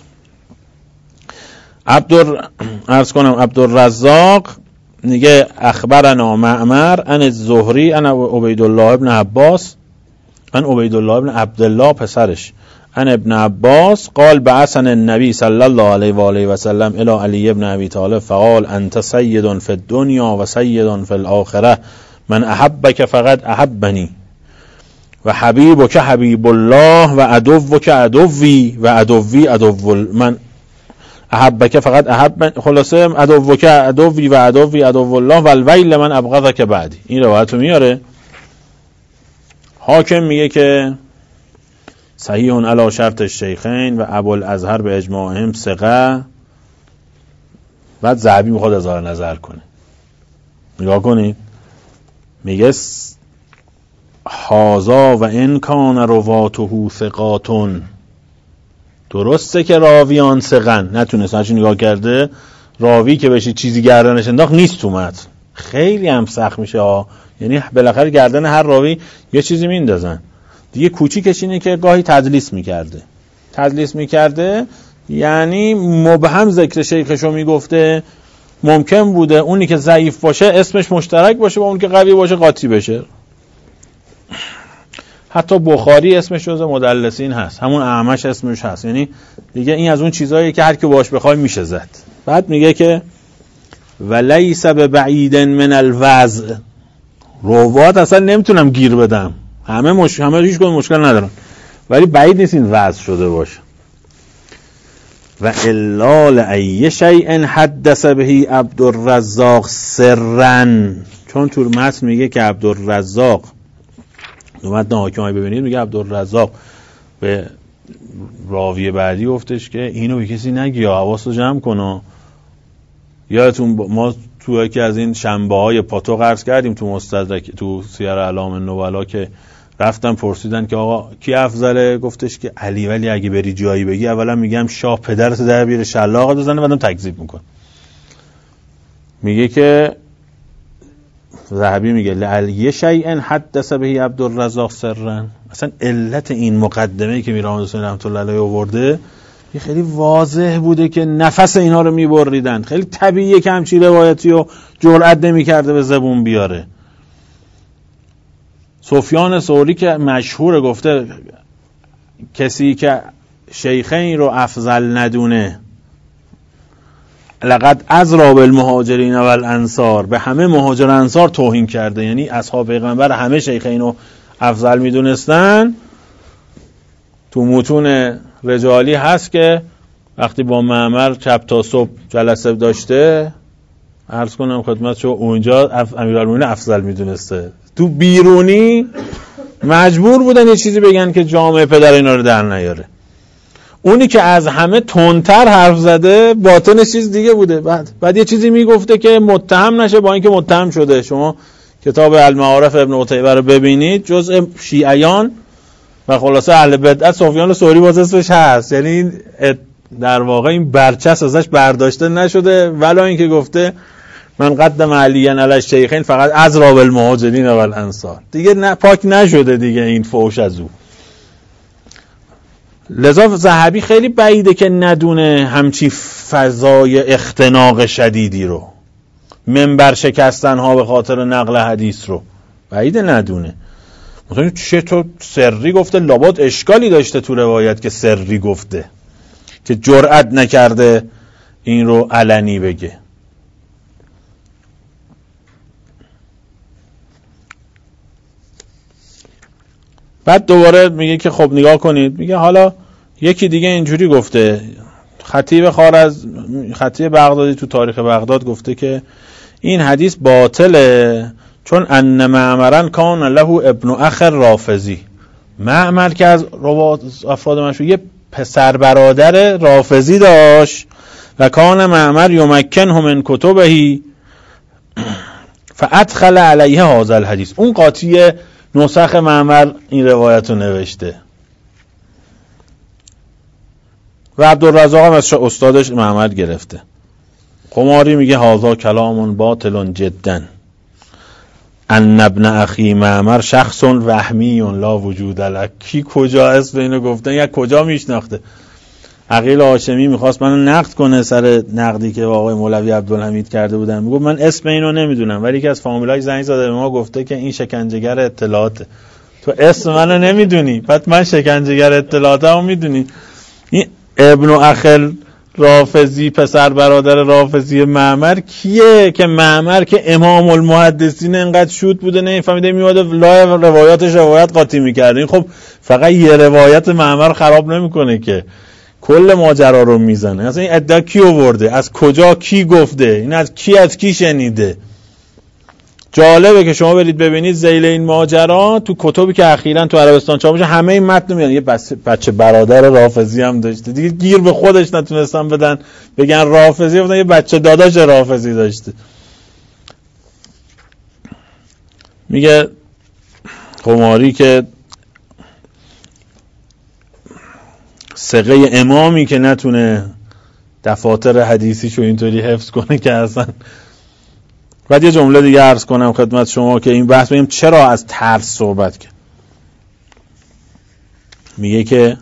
عبدالرزاق میگه اخبرنا معمر عن الزهری عن عبید الله ابن عباس عن عبید الله ابن عبدالله پسرش عن ابن عباس قال بعثنا النبی صلی الله علیه و آله و سلم الی علی ابن ابی طالب فقال انت سید فی الدنیا و سید فی الاخره من احبک فقط احبنی. و حبیبک حبیب الله و عدوک عدوی و عدوی عدو من احبک فقط احب، خلاصه عدوک عدوی و عدوی عدو الله و الویل من ابغضک بعدی. این روایت رو میاره. حاکم میگه که صحیح علی شرط الشیخین و ابوالازهر به اجماعهم ثقه. بعد ذهبی میخواد اظهار نظر کنه. نگاه کنید، میگه هازا و ان کان رواته ثقاتون. درسته که راویان ثقن، نتونست هرچی نگاه کرده راوی که بشه چیزی گردنش انداخت نیست تو متن. خیلی هم سخت میشه ها، یعنی بالاخره گردن هر راوی یه چیزی میندازن دیگه. کوچیکش اینه که گاهی تدلیس میکرده یعنی مبهم ذکر شیخشو میگفته. ممکن بوده اونی که ضعیف باشه اسمش مشترک باشه با اون که قوی باشه قاطی بشه. حتی بخاری اسمش جزو مدلسین هست، همون اعمش اسمش هست. یعنی دیگه این از اون چیزاییه که هر کی باش بخوای میشه زد. بعد میگه که ولیس ببعید من الوضع. روات اصلا نمیتونم گیر بدم، همه هیچ کدوم مشکل ندارن، ولی بعید نیست این وضع شده باشه. و الا لای شیء حدث به عبدالرزاق سرا. چون تو متن میگه که عبدالرزاق، متن حاکم ببینید میگه عبدالرزاق به راوی بعدی گفتش که اینو به کسی نگی، حواسو جمع کن. یادتون ما تو یکی از این شنبه‌های پاتوق عرض کردیم تو مستدرک تو سیر اعلام النبلا که رفتن پرسیدن که آقا کی افضله، گفتش که علی، ولی اگه بری جایی بگی اولا میگم شاه پدرت در بیاره شلاق بزنه بعدم تکذیب میکن. میگه که ذهبی میگه لعلی شیء حدث به عبدالرزاق سرا. اصلا علت این مقدمه‌ای که میران حسین رحمت الله علیه آورده یه خیلی واضح بوده که نفس اینا رو میبریدن. خیلی طبیعیه که همچین روایتی رو جرئت نمیکرده به زبون بیاره. سفیان ثوری که مشهور گفته کسی که شیخین رو افضل ندونه لقد ازرا بالمهاجرین و الانصار، به همه مهاجر انصار توهین کرده. یعنی اصحاب پیغمبر همه شیخین رو افضل میدونستن. تو متون رجالی هست که وقتی با معمر چپ تا صبح جلسه داشته، عرض کنم خدمت شما، اونجا امیرالمومنین افضل میدونسته. تو بیرونی مجبور بودن یه چیزی بگن که جامعه پدر اینا رو در نیاره. اونی که از همه تندتر حرف زده باطنش چیز دیگه بوده. بعد یه چیزی میگفته که متهم نشه با اینکه متهم شده. شما کتاب المعارف ابن قتیبه رو ببینید، جزء شیعیان و خلاصه اهل بدعت سفیان ثوری باز اسمش هست. یعنی در واقع این برچسب ازش برداشته نشده، ولی اینکه گفته من قدم علیاً علی الشیخین فقط از راب المهاجرین و الانصار، دیگه پاک نشده دیگه این فوش از او. لذا ذهبی خیلی بعیده که ندونه همچی فضای اختناق شدیدی رو، منبر شکستن ها به خاطر نقل حدیث رو بعیده ندونه. مثلا چطور سری گفته؟ لابد اشکالی داشته تو روایت که سری گفته که جرئت نکرده این رو علنی بگه. بعد دوباره میگه که خب نگاه کنید، میگه حالا یکی دیگه اینجوری گفته. خطیب بغدادی تو تاریخ بغداد گفته که این حدیث باطله چون ان معمرن کان له ابن اخ رافضی. معمر که از افراد مشهور یه پسر برادر رافضی داشت و کان معمر یمکنه من کتبه فادخل علیه هذا الحدیث. اون قاطی نسخ معمر این روایت رو نوشته و عبدالرزاق هم از استادش معمر گرفته. خماری میگه هذا کلام باطل جدا ان ابن اخی معمر شخص وهمی لا وجود له. کی کجا اسم اینو گفتن یا کجا میشناخته؟ عقیل هاشمی میخواست منو نقد کنه سر نقدی که آقای مولوی عبدالحمید کرده بودن. میگه من اسم اینو نمیدونم، ولی یکی از فامیلای زنگ زده به ما گفته که این شکنجهگر اطلاعاته. تو اسم منو نمیدونی، بعد من شکنجهگر اطلاعاتمو میدونی. این ابن اخل رافضی پسر برادر رافضی معمر کیه؟ که معمر که امام المحدثین انقدر شوت بوده نمیفهمیده، میومده لای روایاتش روایت قاطی میکرده. این خب فقط یه روایت معمر خراب نمیکنه که کل ماجرا رو میزنه. اصلا این ادعا کی آورده، از کجا کی گفته، این از کی شنیده. جالبه که شما برید ببینید ذیل این ماجرا تو کتبی که اخیراً تو عربستان چاپ میشه همه این متن میاد. یه بچه برادر رافضی هم داشته دیگه، گیر به خودش نتونستن بدن بگن رافضی، گفتن یه بچه داداش رافضی داشته. میگه قماری که ثقه امامی که نتونه دفاتر حدیثیشو اینطوری حفظ کنه که اصلا. بعد یه جمله دیگه عرض کنم خدمت شما که این بحث بگیم چرا از ترس صحبت کرد. میگه که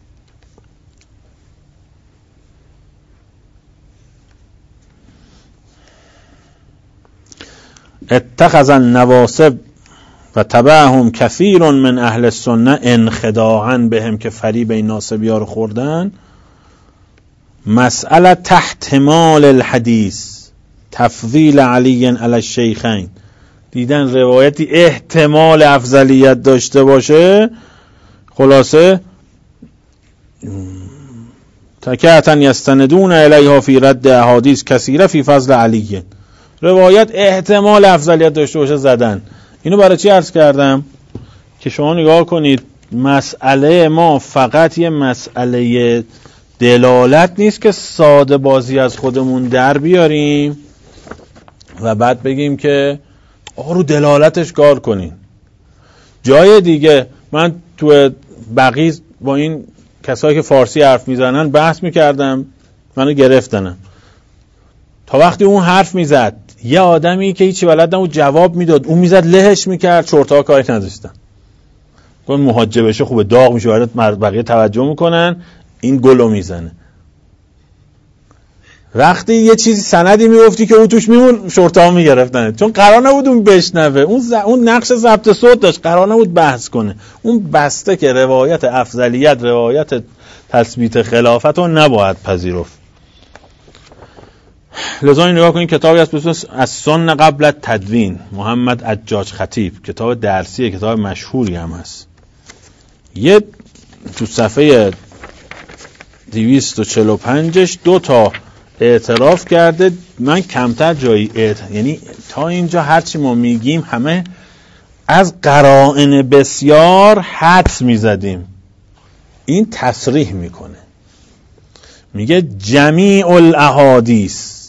اتخذ النواصب و تبعهم کثیر من اهل السنه انخداعا بهم، که فریب این ناصبی‌ها رو خوردن. مسئله تحتمال الحدیث تفضیل علی علی الشیخین، دیدن روایتی احتمال افضلیت داشته باشه، خلاصه تکیتا یستندون الیها فی رد احادیث کثیره فی فضل علی، روایت احتمال افضلیت داشته باشه زدن. اینو برای چی عرض کردم؟ که شما نگاه کنید مسئله ما فقط یه مسئله دلالت نیست که ساده بازی از خودمون در بیاریم و بعد بگیم که رو دلالتش کار کنین. جای دیگه من تو بقیه با این کسایی که فارسی حرف میزنن بحث میکردم، منو گرفتنم. تا وقتی اون حرف میزد یه آدمی که هیچی بلد نبود جواب میداد، اون میزد لهش میکرد، چرت‌ها کاری نداشتن. اون محاجبشه خوبه داغ میشه، بقیه توجه میکنن، این گلو میزنه. وقتی یه چیزی سندی میگفتی که اون توش میمون، شرطا میگرفتن، چون قرار نبود اون بشنوه. اون نقش ضبط صوت داشت، قرار نبود بحث کنه. اون بسته که روایت افضلیت، روایت تثبیت خلافت رو نباید پذیرفت. لذا این نگاه کنید کتابی هست بسیار از سن قبل تدوین، محمد عجاج خطیب، کتاب درسیه، کتاب مشهوری هم هست. یه تو صفحه 245 دو تا اعتراف کرده. من کمتر جایی یعنی تا اینجا هرچی ما میگیم همه از قرائن بسیار حدس میزدیم، این تصریح میکنه، میگه جمیع الاحادیث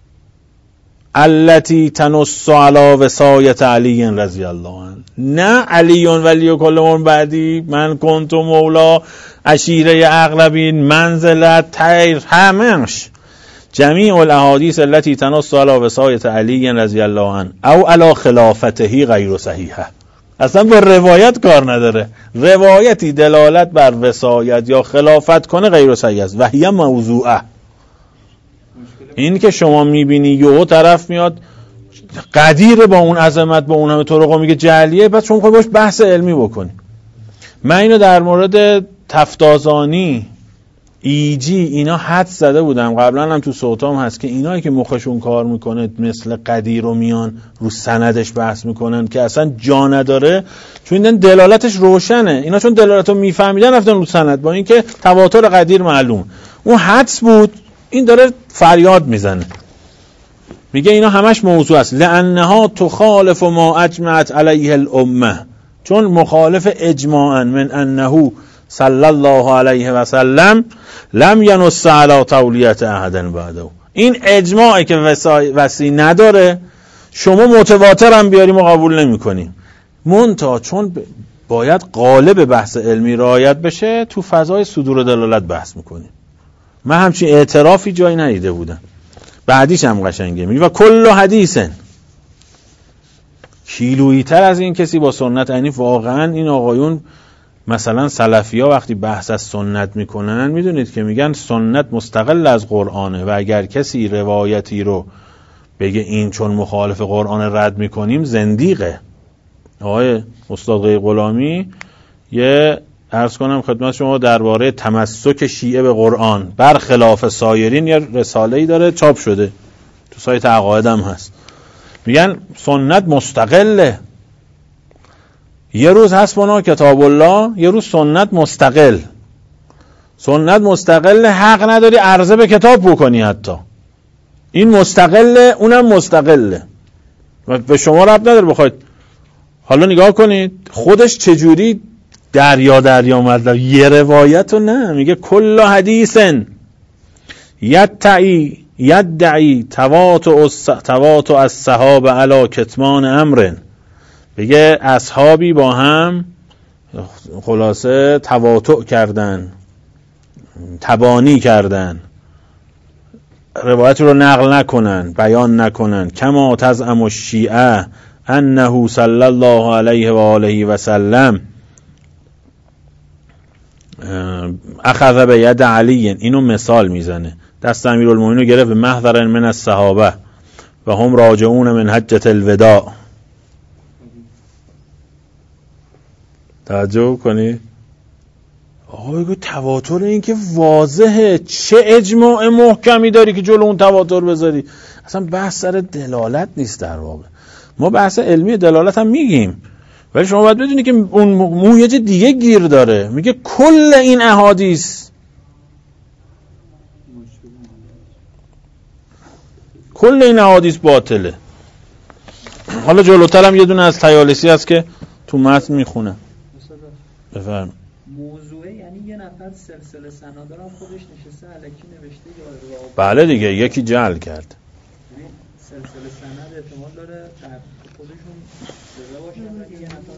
التي تنص علی وصایت علی رضی الله عنه، نه علی ولی کل من بعدی، من کنت مولا، عشیره اقربین، منزلت، تیر، همش جمیع الاحادیث التي تنص علی وصایت علی رضی الله عنه او علی خلافته غیر صحیحه. اصلا با روایت کار نداره، روایتی دلالت بر وصایت یا خلافت کنه غیر صحیح است و هی موضوعه. این که شما میبینی یهو طرف میاد قدیر با اون عظمت با اون همه طرق میگه جعلیه، بعد شما خواهی باش بحث علمی بکنی. من اینو در مورد تفتازانی، ایجی، اینا حد زده بودم قبلا هم تو صوتام هست که اینایی که مخشون کار میکنه مثل قدیر رو میان رو سندش بحث میکنن که اصلا جا نداره، چون این دلالتش روشنه. اینا چون دلالت رو میفهمیدن رفتن رو سند، با اینکه تواتر قدیر معلوم، اون حدس بود، این داره فریاد میزنه. میگه اینا همش موضوع است، لانها تخالف ما اجمعت علیه الامه، چون مخالف اجماعا من انه صلی الله علیه و سلم لم ینص علی تولیت احد بعده. این اجماعی که وصی نداره، شما متواتر هم بیاریم و قبول نمی کنیم. منتها چون باید قالب بحث علمی رعایت بشه، تو فضای صدور دلالت بحث میکنیم. من همچین اعترافی جایی ندیده بودم. بعدیش هم قشنگه، میگه و کل حدیثن، کیلویی تر از این کسی با سنت. یعنی واقعا این آقایون مثلا سلفی‌ها وقتی بحث از سنت میکنن، میدونید که میگن سنت مستقل از قرآنه و اگر کسی روایتی رو بگه این چون مخالف قرآن رد میکنیم زندیقه. آقای استاد غلامی یه عرض کنم خدمت شما درباره تمسک شیعه به قرآن برخلاف سایرین یه رساله‌ای داره، چاپ شده تو سایت عقاید هم هست. میگن سنت مستقله، یه روز حسبنا کتاب الله، یه روز سنت مستقل. سنت مستقل، حق نداری عرضه به کتاب بکنی، حتی این مستقله اونم مستقله و به شما ربط نداره بخواید. حالا نگاه کنید خودش چجوری دریا مطلب یه روایت رو نه، میگه کل حدیثن یدعی تواطؤ الصحابه علی کتمان امر. بگه اصحابی با هم خلاصه تواطؤ کردن، تبانی کردن، روایت رو نقل نکنن، بیان نکنن. کما تزعم الشیعه انه صلی الله علیه و آله و سلم اخذ به ید علی. اینو مثال میزنه، دست امیرالمومنین رو گرفت به محضر من الصحابه و هم راجعون من حجة الوداع. توجه کنی آقا بگو تواتر این که واضحه، چه اجماع محکمی داری که جلو اون تواتر بذاری؟ اصلا بحث سر دلالت نیست. در واقع ما بحث علمی دلالت هم میگیم، ولی شما باید بدونی که اون مویج دیگه گیر داره. میگه کل این احادیث، کل این احادیث باطله. حالا جلوتر هم یه دونه از طیالسی هست که تو متن میخونه. بفرم. موضوعه یعنی یه نفر سلسله سنادارم خودش نشسته الکی نوشته یا بله دیگه، یکی جعل کرد. سلسله سند احتمال داره در خودشون جدا باشن ولی یه نفر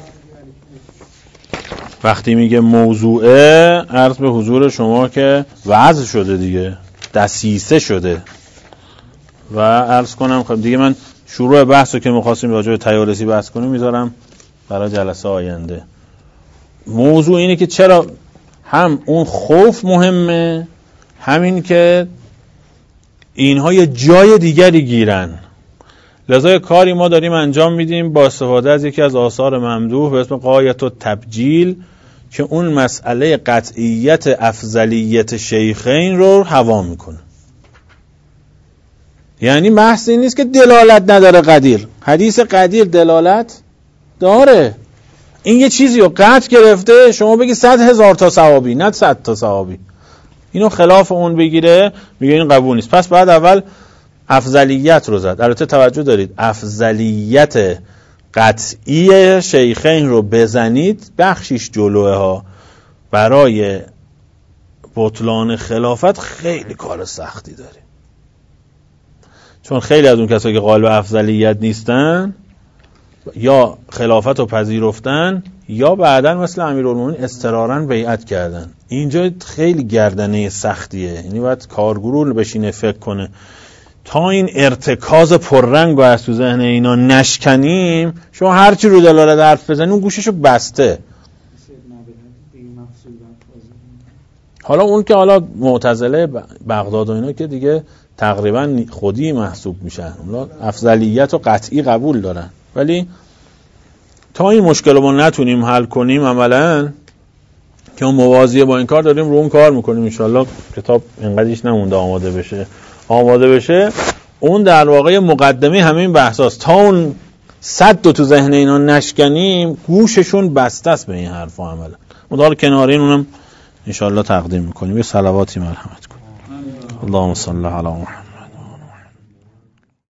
وقتی میگه موضوعه، عرض به حضور شما که وضع شده دیگه، دسیسه شده. و عرض کنم خب دیگه من شروع بحثو که می‌خواستیم راجع به طیالسی بحث کنیم میذارم برای جلسه آینده. موضوع اینه که چرا هم اون خوف مهمه، همین که اینها یه جای دیگری گیرن. لذا کاری ما داریم انجام میدیم با استفاده از یکی از آثار ممدوح به اسم غایة التبجیل که اون مسئله قطعیت افضلیت شیخین رو هوا میکنه. یعنی بحث این نیست که دلالت نداره قدیر، حدیث قدیر دلالت داره. این یه چیزی رو قطع گرفته، شما بگی 100,000 تا صحابی، نه 100 تا صحابی، اینو خلاف اون بگیره، میگه این قبول نیست. پس بعد اول افضلیت رو زد. البته توجه دارید افضلیت قطعی شیخین رو بزنید بخشیش جلوه ها، برای بطلان خلافت خیلی کار سختی داره. چون خیلی از اون کسایی که قائل به افضلیت نیستن یا خلافت رو پذیرفتن یا بعداً مثل امیرالمومنین اضطراراً بیعت کردن. اینجا خیلی گردنه سختیه، یعنی باید کارگروه بشینه فکر کنه. تا این ارتکاز پررنگ رو از تو ذهن اینا نشکنیم، شما هرچی رو دلالت حرف بزنی اون گوششو بسته. حالا اون که حالا معتزله بغداد و اینا که دیگه تقریبا خودی محسوب میشن، اونا افضلیت و قطعی قبول دارن. ولی تا این مشکل رو ما نتونیم حل کنیم عملاً، که اون موازیه با این کار داریم رو اون کار میکنیم، انشالله کتاب اینقدرش نمونده آماده بشه. اون در واقع مقدمه همین بحثاست. تا اون صد تو ذهن اینا نشکنیم گوششون بسته است به این حرفا عملاً. مدار کنارین اونم انشالله تقدیم میکنیم. یه صلواتی مرحمت کنیم. اللهم صل علی محمد.